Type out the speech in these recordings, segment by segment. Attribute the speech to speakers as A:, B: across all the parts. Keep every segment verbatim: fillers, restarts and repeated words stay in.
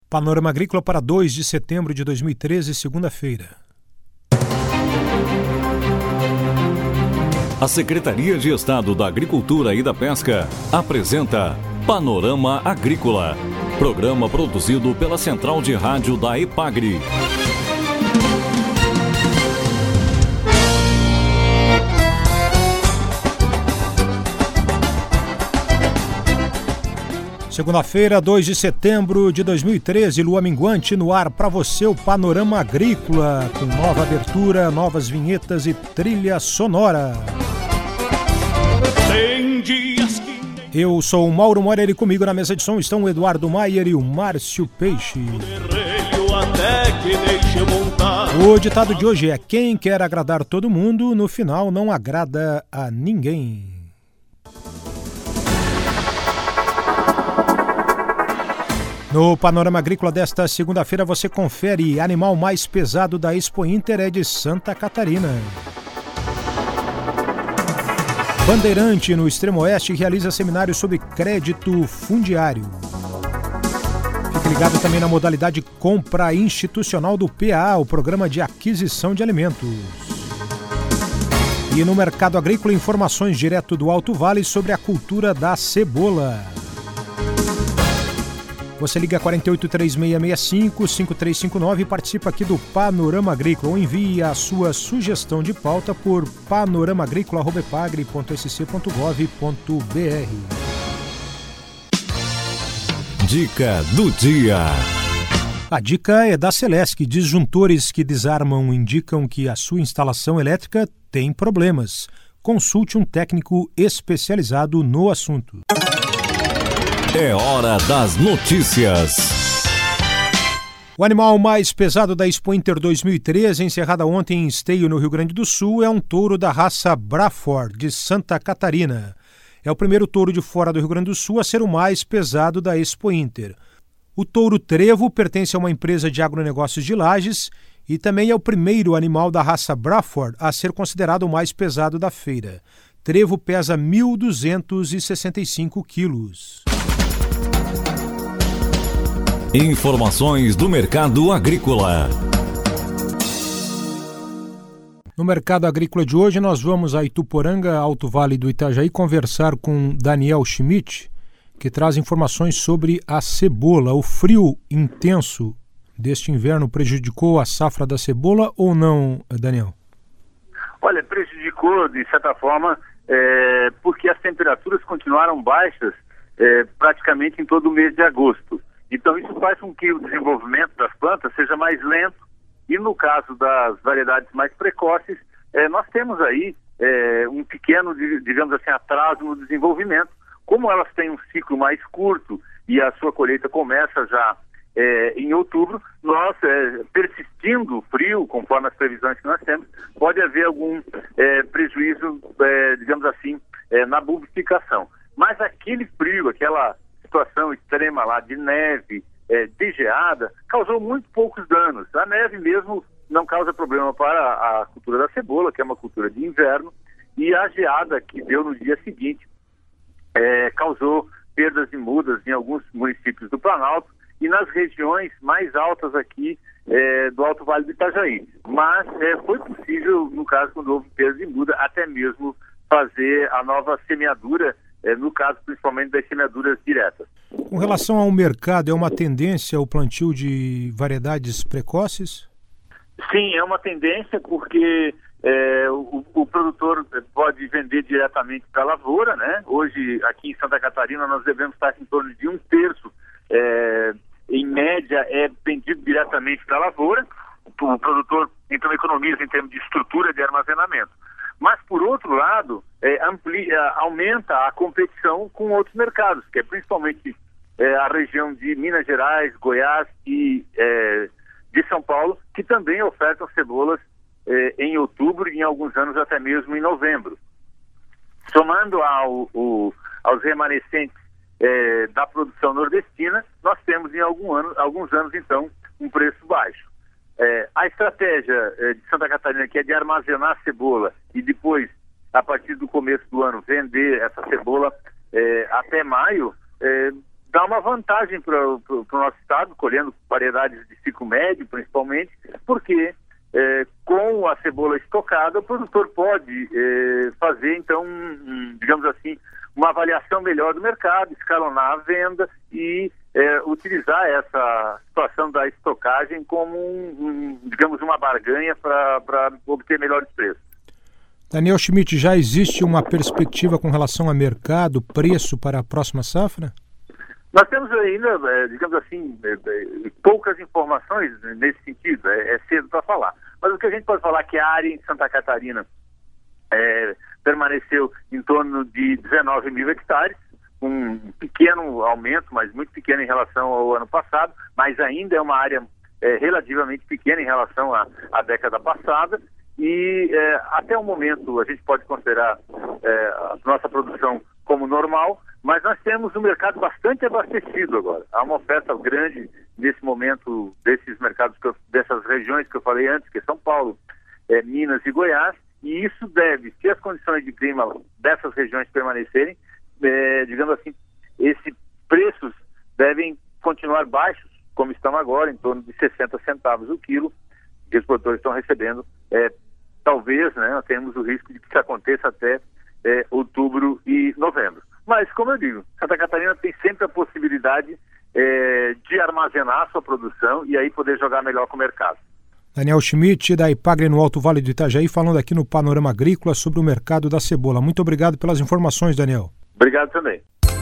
A: Panorama Agrícola para dois de setembro de dois mil e treze, segunda-feira.
B: A Secretaria de Estado da Agricultura e da Pesca apresenta Panorama Agrícola, programa produzido pela Central de Rádio da EPAGRE.
A: Segunda-feira, dois de setembro de dois mil e treze, lua minguante no ar para você, o Panorama Agrícola, com nova abertura, novas vinhetas e trilha sonora. Eu sou o Mauro Moreira e comigo na mesa de som estão o Eduardo Maier e o Márcio Peixe. O ditado de hoje é: quem quer agradar todo mundo, no final não agrada a ninguém. No Panorama Agrícola desta segunda-feira você confere: animal mais pesado da Expo Inter é de Santa Catarina. Bandeirante, no extremo oeste, realiza seminário sobre crédito fundiário. Fique ligado também na modalidade compra institucional do P A, o Programa de Aquisição de Alimentos. E no mercado agrícola, informações direto do Alto Vale sobre a cultura da cebola. Você liga quatro oito três seis seis cinco, cinco três cinco nove e participa aqui do Panorama Agrícola, ou envie a sua sugestão de pauta por panoramaagricola arroba epagre ponto s c ponto gov ponto b r.
B: Dica do dia.
A: A dica é da Celesc. Disjuntores que desarmam indicam que a sua instalação elétrica tem problemas. Consulte um técnico especializado no assunto.
B: É hora das notícias.
A: O animal mais pesado da Expo Inter dois mil e treze, encerrada ontem em Esteio, no Rio Grande do Sul, é um touro da raça Braford, de Santa Catarina. É o primeiro touro de fora do Rio Grande do Sul a ser o mais pesado da Expo Inter. O touro trevo pertence a uma empresa de agronegócios de Lages e também é o primeiro animal da raça Braford a ser considerado o mais pesado da feira. Trevo pesa mil duzentos e sessenta e cinco quilos.
B: Informações do mercado agrícola.
A: No mercado agrícola de hoje, nós vamos a Ituporanga, Alto Vale do Itajaí, conversar com Daniel Schmidt, que traz informações sobre a cebola. O frio intenso deste inverno prejudicou a safra da cebola ou não, Daniel?
C: Olha, prejudicou de certa forma, é, porque as temperaturas continuaram baixas é, praticamente em todo o mês de agosto. Então isso faz com que o desenvolvimento das plantas seja mais lento e no caso das variedades mais precoces, eh, nós temos aí eh, um pequeno, digamos assim, atraso no desenvolvimento. Como elas têm um ciclo mais curto e a sua colheita começa já eh, em outubro, nós, eh, persistindo o frio, conforme as previsões que nós temos, pode haver algum eh, prejuízo, eh, digamos assim, eh, na bulbificação. Mas aquele frio, aquela situação extrema lá de neve, é, de geada, causou muito poucos danos. A neve mesmo não causa problema para a cultura da cebola, que é uma cultura de inverno, e a geada que deu no dia seguinte é, causou perdas de mudas em alguns municípios do Planalto e nas regiões mais altas aqui é, do Alto Vale do Itajaí. Mas é, foi possível, no caso, quando houve perda de muda, até mesmo fazer a nova semeadura, É, no caso principalmente das semeaduras diretas.
A: Com relação ao mercado, é uma tendência o plantio de variedades precoces?
C: Sim, é uma tendência porque é, o, o produtor pode vender diretamente para a lavoura, né? Hoje, aqui em Santa Catarina, nós devemos estar em torno de um terço, é, em média, é vendido diretamente para a lavoura. O produtor, então, economiza em termos de estrutura de armazenamento. Mas, por outro lado, é, amplia, aumenta a competição com outros mercados, que é principalmente é, a região de Minas Gerais, Goiás e é, de São Paulo, que também ofertam cebolas é, em outubro e em alguns anos até mesmo em novembro. Somando ao, o, aos remanescentes é, da produção nordestina, nós temos em algum ano, alguns anos, então, um preço baixo. É, a estratégia é, de Santa Catarina, que é de armazenar cebola e depois, a partir do começo do ano, vender essa cebola é, até maio, é, dá uma vantagem para o nosso estado, colhendo variedades de ciclo médio, principalmente, porque é, com a cebola estocada, o produtor pode é, fazer, então, um, digamos assim, uma avaliação melhor do mercado, escalonar a venda e é, utilizar essa situação da estocagem como, um, um, digamos, uma barganha para obter melhores preços.
A: Daniel Schmidt, já existe uma perspectiva com relação a mercado, preço para a próxima safra?
C: Nós temos ainda, é, digamos assim, é, é, poucas informações nesse sentido, é, é cedo para falar. Mas o que a gente pode falar é que a área em Santa Catarina é, permaneceu em torno de dezenove mil hectares, um pequeno aumento, mas muito pequeno em relação ao ano passado, mas ainda é uma área é, relativamente pequena em relação à, à década passada. E é, até o momento a gente pode considerar é, a nossa produção como normal, mas nós temos um mercado bastante abastecido agora. Há uma oferta grande nesse momento desses mercados, que eu, dessas regiões que eu falei antes, que é São Paulo, é, Minas e Goiás, e isso deve, se as condições de clima dessas regiões permanecerem, é, digamos assim, esses preços devem continuar baixos, como estão agora, em torno de sessenta centavos o quilo, que os produtores estão recebendo. É, talvez, né, nós temos o risco de que isso aconteça até é, outubro e novembro. Mas, como eu digo, Santa Catarina tem sempre a possibilidade é, de armazenar a sua produção e aí poder jogar melhor com o mercado.
A: Daniel Schmidt, da Epagri no Alto Vale do Itajaí, falando aqui no Panorama Agrícola sobre o mercado da cebola. Muito obrigado pelas informações, Daniel.
C: Obrigado também.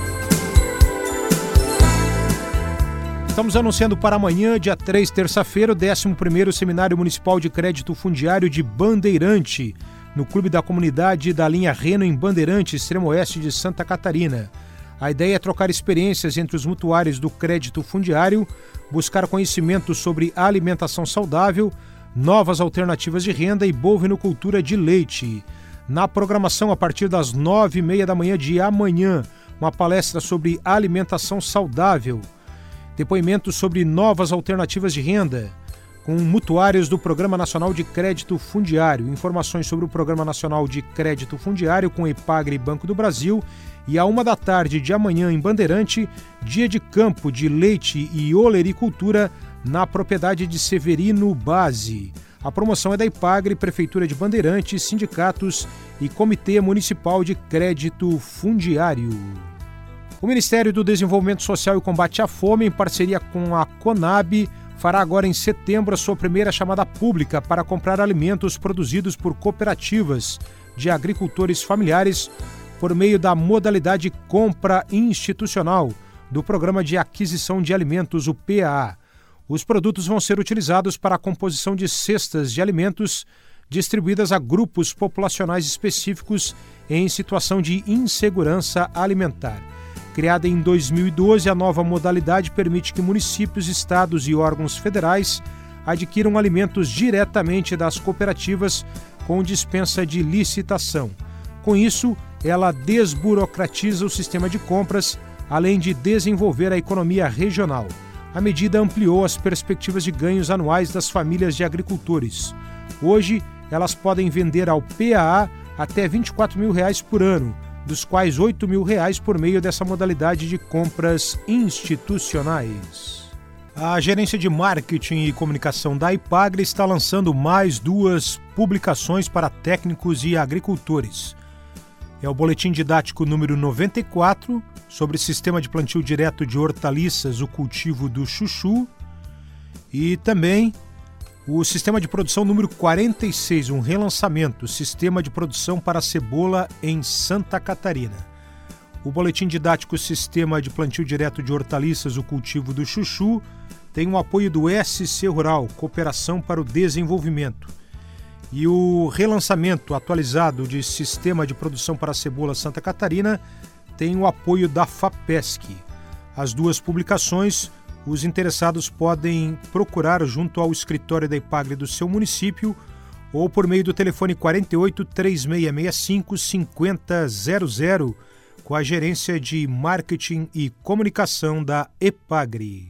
A: Estamos anunciando para amanhã, dia três, terça-feira, o décimo primeiro Seminário Municipal de Crédito Fundiário de Bandeirante, no Clube da Comunidade da Linha Reno, em Bandeirante, extremo oeste de Santa Catarina. A ideia é trocar experiências entre os mutuários do crédito fundiário, buscar conhecimento sobre alimentação saudável, novas alternativas de renda e bovinocultura de leite. Na programação, a partir das nove e meia da manhã de amanhã, uma palestra sobre alimentação saudável. Depoimentos sobre novas alternativas de renda, com mutuários do Programa Nacional de Crédito Fundiário. Informações sobre o Programa Nacional de Crédito Fundiário com Epagri e Banco do Brasil. E à uma da tarde de amanhã, em Bandeirante, dia de campo de leite e olericultura na propriedade de Severino Base. A promoção é da Epagri, Prefeitura de Bandeirante, sindicatos e Comitê Municipal de Crédito Fundiário. O Ministério do Desenvolvimento Social e Combate à Fome, em parceria com a Conab, fará agora em setembro a sua primeira chamada pública para comprar alimentos produzidos por cooperativas de agricultores familiares por meio da modalidade compra institucional do Programa de Aquisição de Alimentos, o P A A. Os produtos vão ser utilizados para a composição de cestas de alimentos distribuídas a grupos populacionais específicos em situação de insegurança alimentar. Criada em dois mil e doze, a nova modalidade permite que municípios, estados e órgãos federais adquiram alimentos diretamente das cooperativas com dispensa de licitação. Com isso, ela desburocratiza o sistema de compras, além de desenvolver a economia regional. A medida ampliou as perspectivas de ganhos anuais das famílias de agricultores. Hoje, elas podem vender ao P A A até vinte e quatro mil reais por ano, dos quais oito mil reais por meio dessa modalidade de compras institucionais. A Gerência de Marketing e Comunicação da Epagri está lançando mais duas publicações para técnicos e agricultores. É o Boletim Didático número noventa e quatro, sobre Sistema de Plantio Direto de Hortaliças, o cultivo do chuchu, e também o Sistema de Produção número quarenta e seis, um relançamento, Sistema de Produção para Cebola em Santa Catarina. O Boletim Didático Sistema de Plantio Direto de Hortaliças, o cultivo do chuchu, tem o apoio do S C Rural, Cooperação para o Desenvolvimento. E o relançamento atualizado de Sistema de Produção para Cebola Santa Catarina tem o apoio da FAPESC. As duas publicações, os interessados podem procurar junto ao escritório da Epagri do seu município ou por meio do telefone quarenta e oito, três seis seis cinco, cinco zero zero zero com a Gerência de Marketing e Comunicação da Epagri.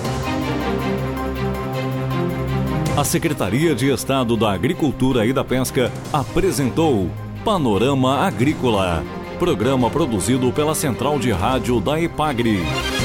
B: A Secretaria de Estado da Agricultura e da Pesca apresentou Panorama Agrícola, programa produzido pela Central de Rádio da Epagri.